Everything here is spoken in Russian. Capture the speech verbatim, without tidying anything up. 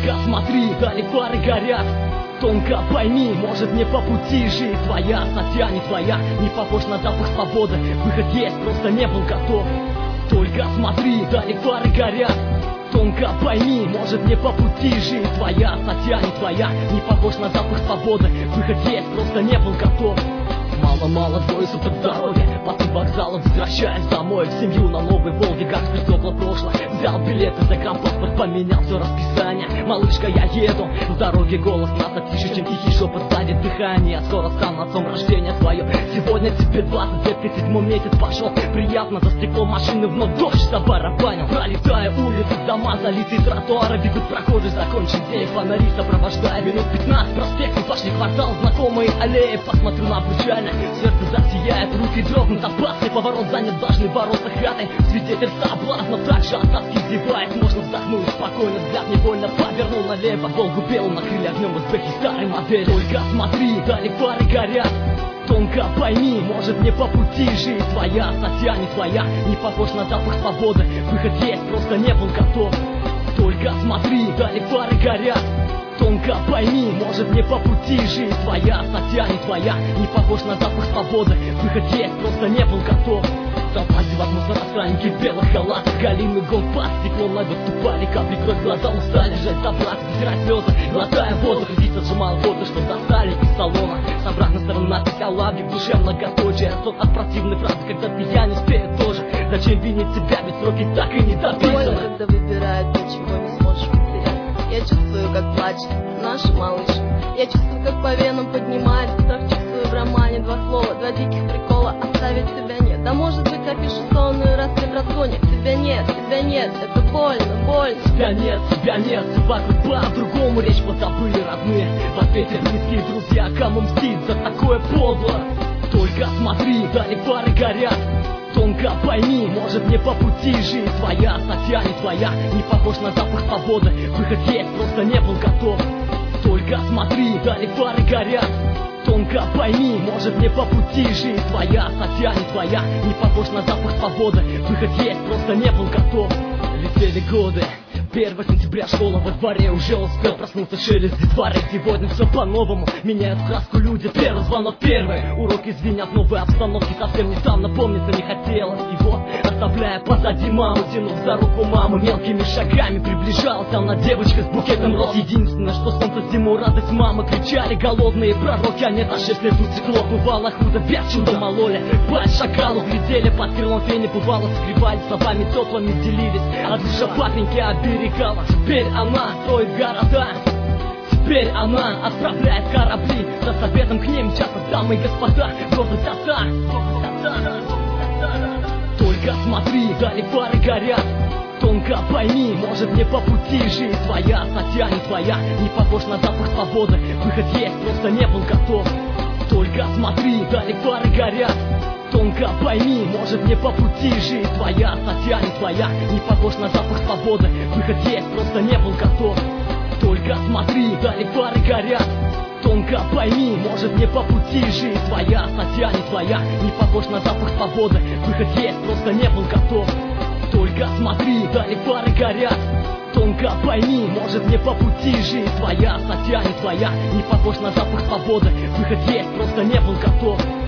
Только смотри, дали фары горят. Тонко пойми, может не по пути, жизнь твоя, статья не твоя. Не похож на запах свободы, выход есть, просто не был готов. Только смотри, дали фары горят. Тонко пойми, может не по пути, жизнь твоя, статья не твоя. Не похож на запах свободы, выход есть, просто не был готов. Мало-мало двое суток дороги, потом вокзала возвращаясь домой, в семью на новой Волге, как стекло прошлое. Взял билеты, загранпаспорт, поменял все расписание. Малышка, я еду, в дороге голос нас тише, чем тихий шепот сзади дыхание. Скоро стану отцом, рождения свое. Сегодня тебе двадцать лет, ты седьмой месяц пошел. Приятно, за стеклом машины вновь дождь забарабанил. Пролетая улицы, дома, залитые тротуары, бегут прохожие, закончен день, фонари сопровождая. Минут пятнадцать, проспект, пошли квартал, знакомые аллеи. Посмотрю на обручальное, сердце засияет, руки дрогнут, опасный поворот, занят должны бороться хатой. Свидетель соблазнов, также остатки зевает. Можно вздохнуть спокойно, взгляд невольно повернул налево. Волгу белую накрыли огнем узбеки старой модели. Только смотри, дали фары горят. Тонко пойми, может не по пути, жизнь твоя, статья не твоя. Не похож на запах свободы, выход есть, просто не был готов. Только смотри, дали фары горят. Тонко пойми, может не по пути, жизнь твоя, статья не твоя. Не похож на запах свободы, выход есть, просто не был готов. Толпа зевак, мусоросранники в белых халатах, галимый гон под стеклом, на выступали капли кровь, глаза устали, жать забраться, вытирать слезы, глотая воздух, редица сжимал воду, что достали из салона. С обратной стороны надпись о лаве, в душе многоточие, сон от противной фразы, когда ты я не успею тоже. Зачем винить себя, ведь сроки так и не дописаны. Больно, когда выбирают то, чего не сможешь потерять. Я чувствую, как плачет наша малышка. Я чувствую, как по венам поднимается страх. Чувствую в романе два слова, два диких прикола. Оставить тебя нет. Да может быть опишу сонную рассвет в разгоне. Тебя нет, тебя нет, это больно, больно. Тебя нет, тебя нет, вокруг по-другому речь позабыли родные. В ответе близкие друзья, кому мстить за такое подло. Только смотри, дали фары горят. Тонко пойми, может не по пути, жизнь твоя, статья не твоя. Не похож на запах свободы, выход есть, просто не был готов. Только смотри, дали фары горят. Тонко пойми, может не по пути, жизнь твоя, статья не твоя. Не похож на запах свободы, выход есть, просто не был готов. Летели годы, первого сентября школа во дворе, уже успел проснуться шелест детворы. Сегодня все по-новому, меняют краску люди. Первый звонок, первый уроки звенят в новой обстановке. Совсем не там, напомниться не хотелось. И вот, оставляя позади маму, тянув за руку маму, мелкими шагами приближалась она, девочка с букетом роз. Единственное, что солнце зиму, радость мамы, кричали голодные пророки. А нет, а если тут стекло, бывало худо, без чуда мололи. Пать шакалу глядели, под крылом фени бывало согревали, словами теплыми делились. А душа папеньки оберегала. Теперь она строит города, теперь она отправляет корабли. За советом к ним часто дамы и господа. Гордость отца, только смотри, дали фары горят. Тонко пойми, может не по пути, жизнь твоя, статья не твоя. Не похож на запах свободы, выход есть, просто не был готов. Только смотри, дали фары горят. Тонко пойми, может не по пути, жизнь твоя, статья не твоя. Не похож на запах свободы, выход есть, просто не был готов. Только смотри, дали фары горят. Тонко пойми, может не по пути, жизнь твоя, статья не твоя. Не похож на запах свободы, выход есть, просто не был готов. Только смотри, дали фары горят. Тонко пойми, может не по пути, жизнь твоя, статья не твоя. Не похож на запах свободы, выход есть, просто не был готов.